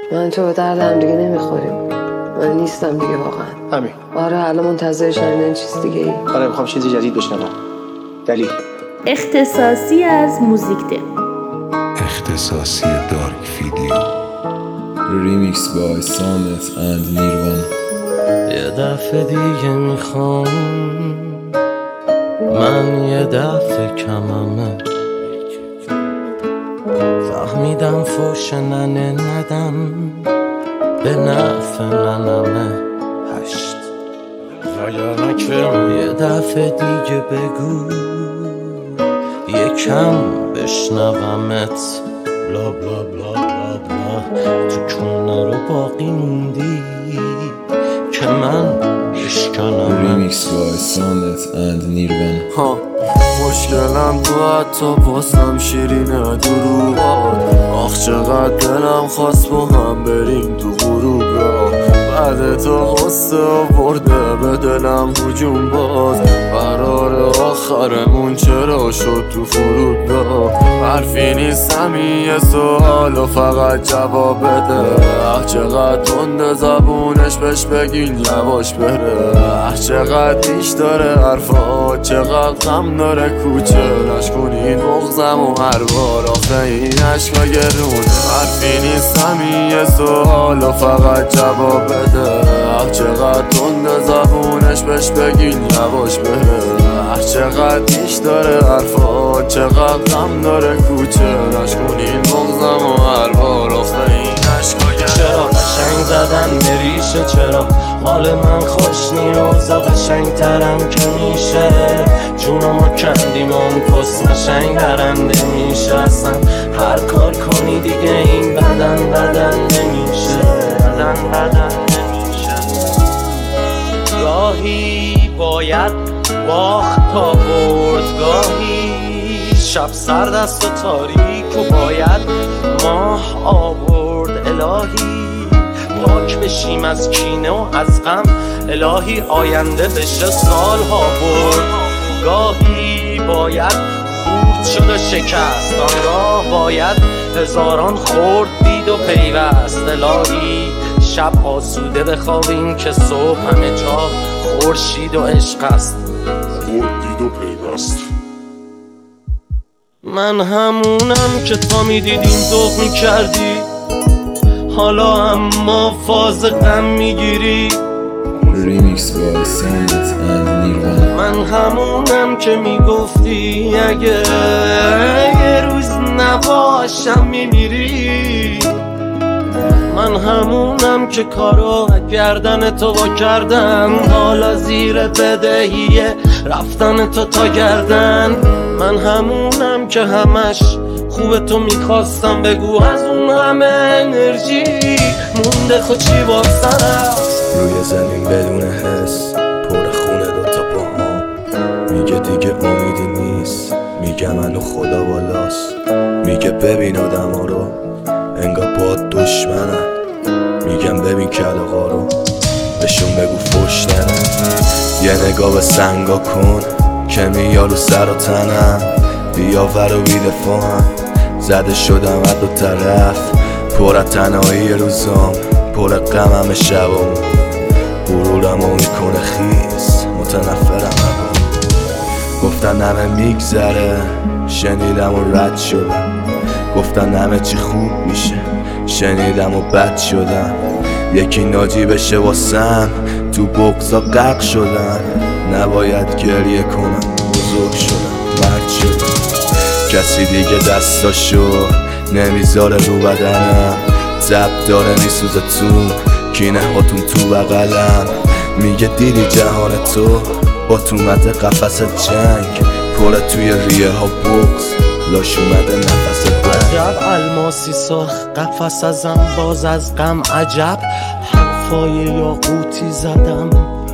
من تو به درد هم دیگه نمیخوریم. من نیستم دیگه واقعا. همین. آره الان منتظر شنیدن چیز دیگه ای. آره میخوام چیزی جدید بشنوم. دلیل اختصاصی از موزیک ده. اختصاصی دارک ویدیو. ریمیکس بای سامت اند نیروان. یه دفعه دیگه میخوام، من یه دفعه کممه، فهمیدم فوش ننه ندم به نفع ننمه. 8 وگرنه که یه دفعه دیگه بگو یکم بشنومت. بلا بلا بلا بلا بلا تو کنه رو باقی موندی که من بشکنم. ریمیکس بای سامت اند نیروان. ها مشکلم تو حتی بازم شیرینه دروغات. آخ چقدر دلم خواست با هم بریم تو غروبگاه. بعد تو غصه آورده به دلم هجوم باز. قرار آخرمون چرا شد تو فرودگاه. حرفی نیست همین یه سوال و فقط جواب بده. چقدر تند زبونش بهش بگین یواش بره. چقدر پیش داره حرفا، چقدر غم داره کوچه. نشکنین بغزم و هر بار آخه این عشقا گرونه. حرفی نیست همین یه سوال و فقط جواب بده. چقدر تند زبونش بهش بگین یواش بره. چقدر پیش داره حرفا، چقدر غم داره کوچه. نشکنین بغزم و هر بار آخه این عشقا گرونه. چرا قشنگ زدن بریشه، چرا حال من خوش نیاز قشنگ ترم که میشه. جونمو کندیم و اون پست قشنگ درنده میشه. اصلا هر کار کنی دیگه این بدن نمیشه. بدن نمیشه. گاهی باید باخت تا برد، گاهی شب سرد است و تاریک و باید ماه آورد. الهی پاک بشیم از کینه و از غم، الهی آینده بشه سالها برد. گاهی باید خورد شد و شکست، آنگاه باید هزاران خورد دید و پیوست. الهی شب آسوده بخوابیم که صبح همه جا خورشید و عشق است. خورد دید و پیوست. من همونم که تا میدیدیم ذوق میکردی، حالا اما فاز غم میگیری. ریمیکس بای سامت اند نیروان. من همونم که میگفتی اگه یه روز نباشم میمیری. من همونم که کارو گردن تو با کردم، حالا زیر بدهی رفتن تو تا گردن. من همونم که همش خوب تو میخواستم بگو از اون همه انرژی مونده خود چی بافزنم. روی زمین بدون حس پر خونه دوتا پاهام. میگه دیگه امیدی نیست، میگه منو خدا بالاست. میگه ببین آدم ها رو انگار باد دشمنن. میگم ببین کلاغا رو بهشون بگو فوش نرن. یه نگاه به سنگا کن که میارو سر و تنم. بیا ور و بیدفاعم، زده شدم از دو طرف. پر از تنهایی روزام، پر غمم شبام. غرورمو میکنه خیس، متنفرم ازم. گفتن همه میگذره، شنیدم و رد شدم. گفتن همه چی خوب میشه، شنیدم و بد شدم. یکی ناجی بشه واسم، تو بغضا غرق شدم. نباید گریه کنم، بزرگ شدم، مرد شدم. کسی دیگه دستاشو نمیذاره رو بدنم. زب داره میسوزه تو کینه هاتون تو بغلم. میگه دیدی جهان تو با تو مده قفس جنگ. پره توی ریه ها بغض، لاش اومده نفس بند. عجب الماسی ساخت قفس ازم باز از غم. عجب حرفای یاقوتی زدم.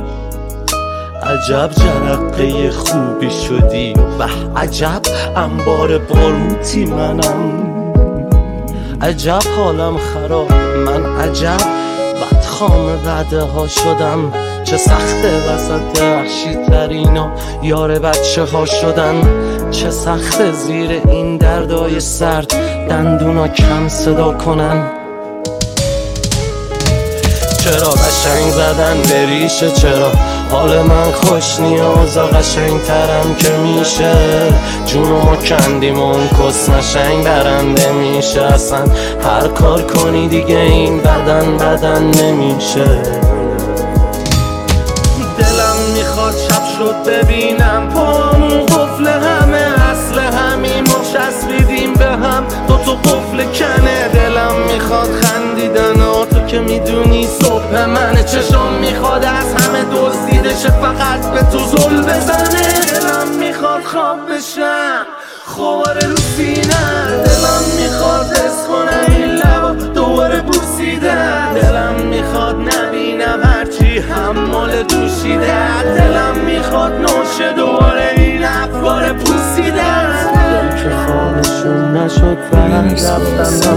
عجب جرقه خوبی شدی و به عجب انبار باروتی منم. عجب حالم خراب، من عجب بدخام وعده ها شدم. چه سخته وسط وحشی ترین و یار بچه ها شدن. چه سخته زیر این دردای سرد دندونا کم صدا کنن. چرا قشنگ زدن به ریشه، چرا حال من خوش نیازا قشنگ ترم که میشه، جونمو کندیم اون کس نشنگ برنده میشه، اصلا هر کار کنی دیگه این بدن نمیشه. دلم میخواد شب شد ببینم پامون قفل همه، اصل همین ما چسبیدیم به هم، تو قفل کنه. دلم میخواد خندیدن تو که میدونی صبح منه، چشم میخواد از همه دزدیدشه فقط به تو زل بزنه. دلم میخواد خواب بشم خوار رو سینه، دلم میخواد حس کنم این لبا دوباره بوسیدن، دلم میخواد نبینم هرچی حمال دوشیده، دلم میخواد نوشه دوباره این افکار پوسیدن. که خوابشون نشد و رفتن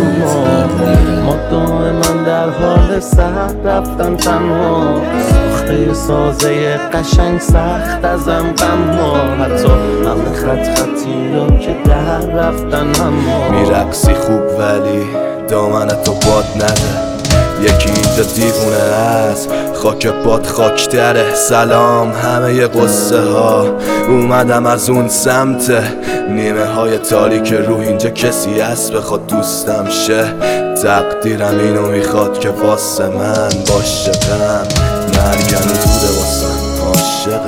اما دائما در حال سهر رفتن تنها، ساخته سازه قشنگ سخت ازم غما، حتی همه خطی را که در رفتن اما. میرقصی خوب ولی دامن تو باد نده، یکی اینجا دیوونه است خاک باد خاکتره. سلام همه قصه ها اومدم از اون سمت، نیمه های تاریک روح اینجا کسی هست بخواد دوستم شه، تقدیرم اینو میخواد که واسه من باشه غم، مرگم زوده واسم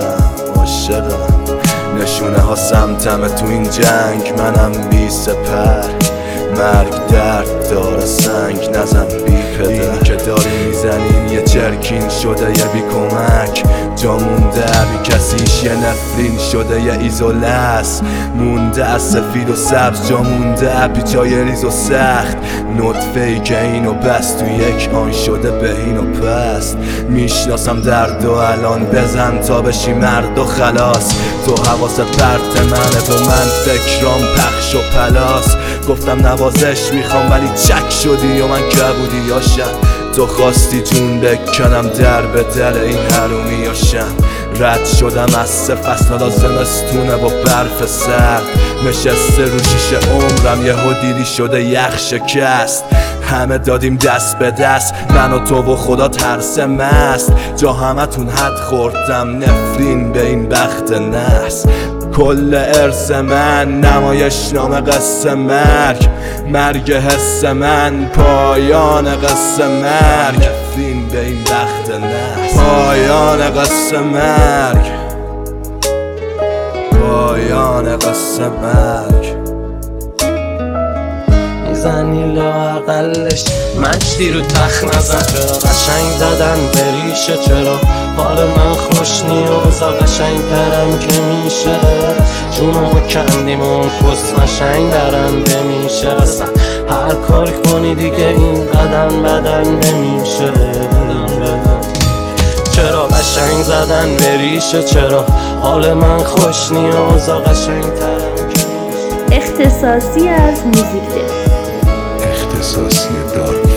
عاشقم نشونه ها سمتمه تو این جنگ، منم بی سپر، مرگ درد داره سنگ نزن بی پدر. این که داری میزنین یه چرکین شده یه بی کمک، جا مونده بی کسیش یه نفرین شده یه ایزولس، مونده از سفید و سبز جا مونده بی جای ریز و سخت، نطفه ای که اینو بست تو یک آن شده بهین و پست. میشناسم درد و الان بزن تا بشی مرد و خلاص، تو حواست پرت منه و من فکرام پخش و پلاس، گفتم نوازش میخوام ولی چک شدی و من کبودی یاشم، تو خواستی جون بکنم در به در این حرومی یاشم، رد شدم از 3 فصل حالا زمستونه و برف سرد، نشسته رو شیشه عمرم یهو دیدی شده یخ شکست، همه دادیم دست به دست من و تو و خدا ترس مست، جا همتون حد خوردم نفرین به این بخت نحس، کل ارث من نمایش نام قصه مرگ حس من پایان قصه مرگ، نفرین به این بخت نحس، پایان قصه مرگ، پایان قصه مرگ. میزنی لااقلش مجدی رو تخت نزن، چرا قشنگ زدن به ریشه، چرا حال من خوش نیازا قشنگ ترم که میشه، جونمو کندیم اون کس نشنگ برنده میشه، اصلا هر کار کنی دیگه این بدن نمیشه. چرا قشنگ زدن به ریشه، چرا حال من خوش نیازا قشنگ ترم که میشه. اختصاصی از موزیک ده. اختصاصی دارک